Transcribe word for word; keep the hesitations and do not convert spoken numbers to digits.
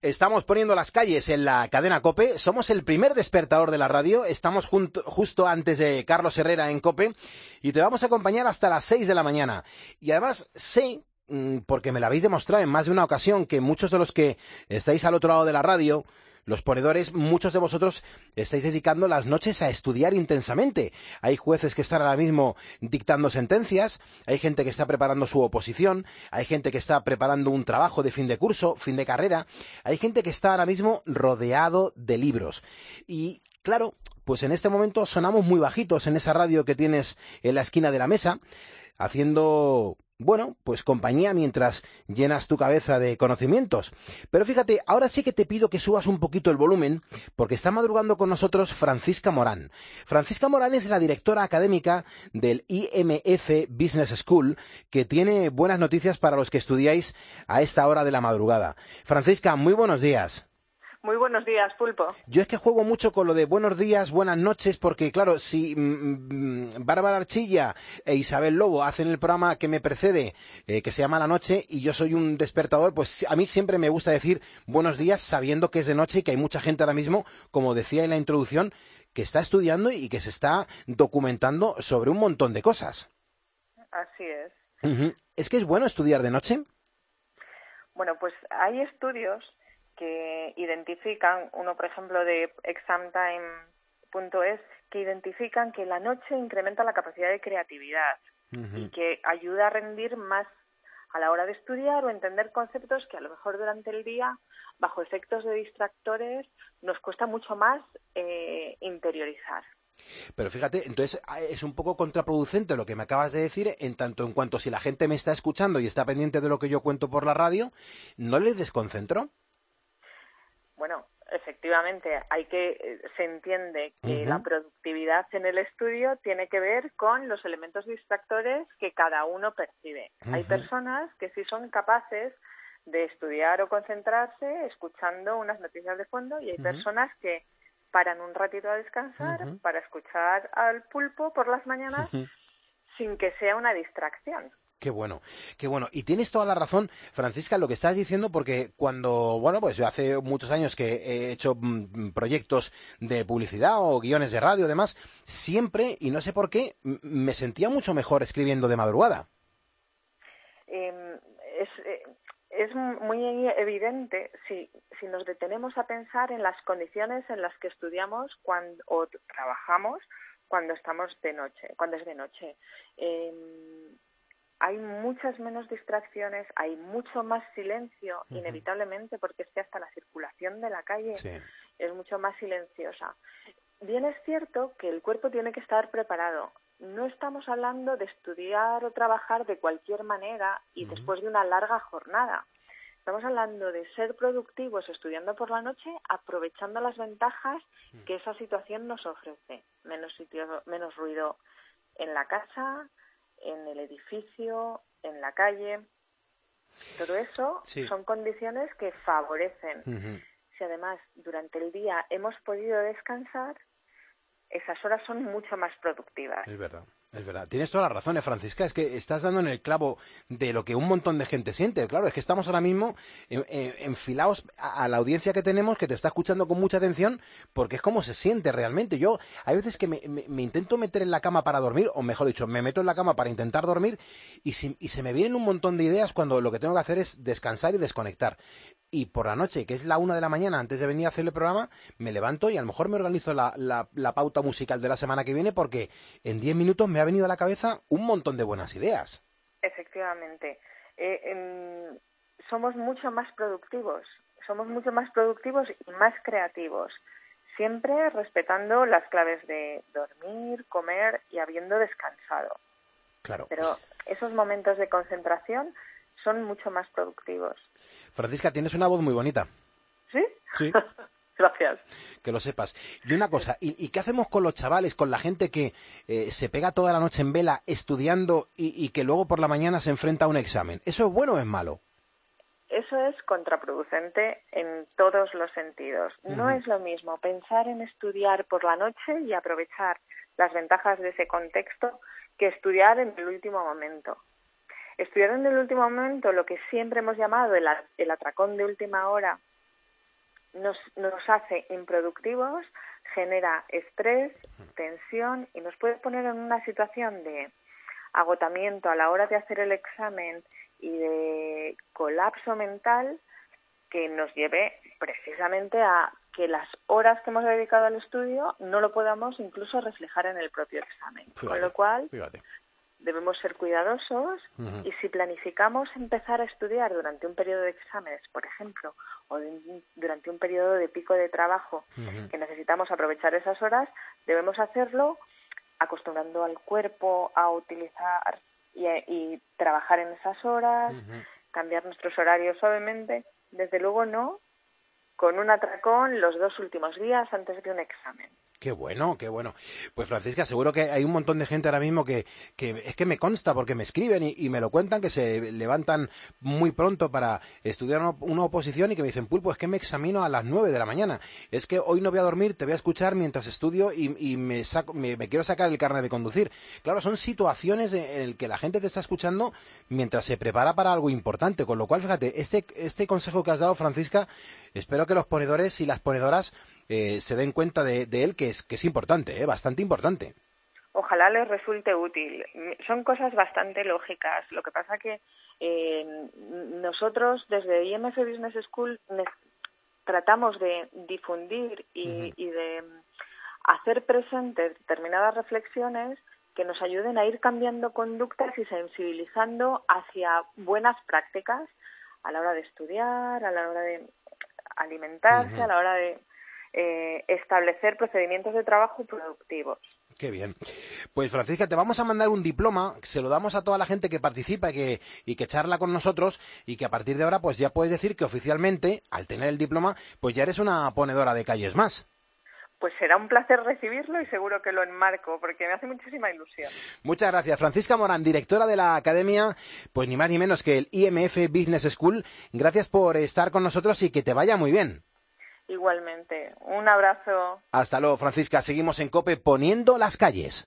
Estamos poniendo las calles en la cadena COPE. Somos el primer despertador de la radio. Estamos junto, justo antes de Carlos Herrera en COPE y te vamos a acompañar hasta las seis de la mañana. Y además sé, porque me lo habéis demostrado en más de una ocasión, que muchos de los que estáis al otro lado de la radio, los ponedores, muchos de vosotros estáis dedicando las noches a estudiar intensamente. Hay jueces que están ahora mismo dictando sentencias, hay gente que está preparando su oposición, hay gente que está preparando un trabajo de fin de curso, fin de carrera, hay gente que está ahora mismo rodeado de libros. Y claro, pues en este momento sonamos muy bajitos en esa radio que tienes en la esquina de la mesa, haciendo... bueno, pues compañía mientras llenas tu cabeza de conocimientos. Pero fíjate, ahora sí que te pido que subas un poquito el volumen, porque está madrugando con nosotros Francisca Morán. Francisca Morán es la directora académica del I M F Business School, que tiene buenas noticias para los que estudiáis a esta hora de la madrugada. Francisca, muy buenos días. Muy buenos días, Pulpo. Yo es que juego mucho con lo de buenos días, buenas noches, porque claro, si mmm, Bárbara Archilla e Isabel Lobo hacen el programa que me precede, eh, que se llama La Noche, y yo soy un despertador, pues a mí siempre me gusta decir buenos días sabiendo que es de noche y que hay mucha gente ahora mismo, como decía en la introducción, que está estudiando y que se está documentando sobre un montón de cosas. Así es. Uh-huh. ¿Es que es bueno estudiar de noche? Bueno, pues hay estudios que identifican, uno por ejemplo de examtime punto es, que identifican que la noche incrementa la capacidad de creatividad uh-huh. y que ayuda a rendir más a la hora de estudiar o entender conceptos que a lo mejor durante el día, bajo efectos de distractores, nos cuesta mucho más eh, interiorizar. Pero fíjate, entonces es un poco contraproducente lo que me acabas de decir, en tanto en cuanto si la gente me está escuchando y está pendiente de lo que yo cuento por la radio, ¿no les desconcentro? Bueno, efectivamente, hay que se entiende que uh-huh. la productividad en el estudio tiene que ver con los elementos distractores que cada uno percibe. Uh-huh. Hay personas que sí son capaces de estudiar o concentrarse escuchando unas noticias de fondo y hay uh-huh. personas que paran un ratito a descansar uh-huh. para escuchar al Pulpo por las mañanas uh-huh. sin que sea una distracción. Qué bueno, qué bueno. Y tienes toda la razón, Francisca, lo que estás diciendo, porque cuando, bueno, pues yo hace muchos años que he hecho mm, proyectos de publicidad o guiones de radio y demás, siempre, y no sé por qué, m- me sentía mucho mejor escribiendo de madrugada. Eh, es, eh, es muy evidente si, si nos detenemos a pensar en las condiciones en las que estudiamos cuando, o trabajamos cuando estamos de noche, cuando es de noche. Eh, Hay muchas menos distracciones, hay mucho más silencio, uh-huh. inevitablemente, porque es que hasta la circulación de la calle sí. es mucho más silenciosa. Bien es cierto que el cuerpo tiene que estar preparado. No estamos hablando de estudiar o trabajar de cualquier manera y uh-huh. después de una larga jornada. Estamos hablando de ser productivos estudiando por la noche, aprovechando las ventajas uh-huh. que esa situación nos ofrece. Menos sitio, menos ruido en la casa, en el edificio, en la calle. Todo eso sí. son condiciones que favorecen. Uh-huh. Si además durante el día hemos podido descansar, esas horas son mucho más productivas. Es verdad. Es verdad, tienes toda la razón, ¿eh, Francisca? Es que estás dando en el clavo de lo que un montón de gente siente. Claro, es que estamos ahora mismo en, en, enfilados a, a la audiencia que tenemos, que te está escuchando con mucha atención, porque es como se siente realmente. Yo, hay veces que me, me, me intento meter en la cama para dormir, o mejor dicho, me meto en la cama para intentar dormir, y, si, y se me vienen un montón de ideas cuando lo que tengo que hacer es descansar y desconectar. Y por la noche, que es la una de la mañana, antes de venir a hacer el programa, me levanto y a lo mejor me organizo la, la, la pauta musical de la semana que viene, porque en diez minutos me ha venido a la cabeza un montón de buenas ideas. Efectivamente. Eh, eh, somos mucho más productivos, somos mucho más productivos y más creativos, siempre respetando las claves de dormir, comer y habiendo descansado. Claro. Pero esos momentos de concentración son mucho más productivos. Francisca, tienes una voz muy bonita. ¿Sí? Sí. Gracias. Que lo sepas. Y una cosa, ¿y, y qué hacemos con los chavales, con la gente que eh, se pega toda la noche en vela estudiando y, y que luego por la mañana se enfrenta a un examen? ¿Eso es bueno o es malo? Eso es contraproducente en todos los sentidos. Uh-huh. No es lo mismo pensar en estudiar por la noche y aprovechar las ventajas de ese contexto que estudiar en el último momento. Estudiar en el último momento, lo que siempre hemos llamado el, el atracón de última hora, nos, nos hace improductivos, genera estrés, tensión y nos puede poner en una situación de agotamiento a la hora de hacer el examen y de colapso mental que nos lleve precisamente a que las horas que hemos dedicado al estudio no lo podamos incluso reflejar en el propio examen. Fíjate, Con lo cual, fíjate. debemos ser cuidadosos uh-huh. y si planificamos empezar a estudiar durante un periodo de exámenes, por ejemplo, o de un, durante un periodo de pico de trabajo uh-huh. que necesitamos aprovechar esas horas, debemos hacerlo acostumbrando al cuerpo a utilizar y, y trabajar en esas horas, uh-huh. cambiar nuestros horarios suavemente, desde luego no con un atracón los dos últimos días antes de un examen. Qué bueno, qué bueno. Pues Francisca, seguro que hay un montón de gente ahora mismo que, que es que me consta porque me escriben y, y me lo cuentan, que se levantan muy pronto para estudiar una, una oposición y que me dicen, Pulpo, es que me examino a las nueve de la mañana. Es que hoy no voy a dormir, te voy a escuchar mientras estudio y, y me, saco, me, me quiero sacar el carnet de conducir. Claro, son situaciones en las que la gente te está escuchando mientras se prepara para algo importante. Con lo cual, fíjate, este, este consejo que has dado, Francisca, espero que los ponedores y las ponedoras Eh, se den cuenta de, de él, que es, que es importante, ¿eh? Bastante importante. Ojalá les resulte útil. Son cosas bastante lógicas. Lo que pasa que eh, nosotros desde I M F Business School tratamos de difundir y, uh-huh. y de hacer presentes determinadas reflexiones que nos ayuden a ir cambiando conductas y sensibilizando hacia buenas prácticas a la hora de estudiar, a la hora de alimentarse, uh-huh. a la hora de Eh, establecer procedimientos de trabajo productivos. Qué bien. Pues Francisca, te vamos a mandar un diploma, se lo damos a toda la gente que participa y que, y que charla con nosotros y que a partir de ahora pues ya puedes decir que oficialmente, al tener el diploma, pues ya eres una ponedora de calles más. Pues será un placer recibirlo y seguro que lo enmarco, porque me hace muchísima ilusión. Muchas gracias. Francisca Morán, directora de la Academia, pues ni más ni menos que el I M F Business School. Gracias por estar con nosotros y que te vaya muy bien. Igualmente. Un abrazo. Hasta luego, Francisca. Seguimos en COPE poniendo las calles.